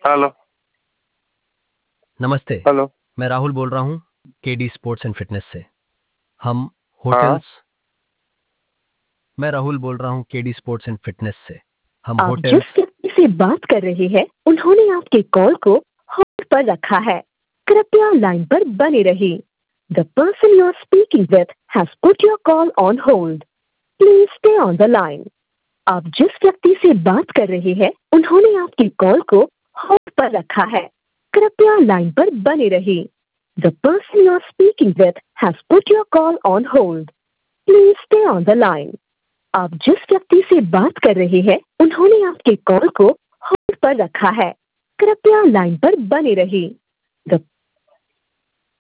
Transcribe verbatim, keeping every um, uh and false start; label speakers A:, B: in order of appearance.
A: Hello
B: नमस्ते।
A: Hello.
B: मैं राहुल बोल रहा हूँ केडी स्पोर्ट्स एंड फिटनेस से। हम
A: हाँ।
B: होटल्स मैं राहुल बोल रहा हूँ केडी स्पोर्ट्स एंड फिटनेस से। हम
C: आप जिस
B: होटल्स
C: व्यक्ति से बात कर रहे हैं उन्होंने आपके कॉल को होल्ड पर रखा है। कृपया लाइन पर बने रहिए। The person you are speaking with has put your call on hold. Please stay on the line. आप जिस व्यक्ति से बात कर रहे हैं उन्होंने आपकी कॉल को होल्ड पर रखा है। कृपया लाइन पर बने रहिए। The person you are speaking with has put your call on hold. Please stay on the line. आप जिस व्यक्ति से बात कर रहे हैं उन्होंने आपके कॉल को होल्ड पर रखा है। कृपया लाइन पर बने रहिए। द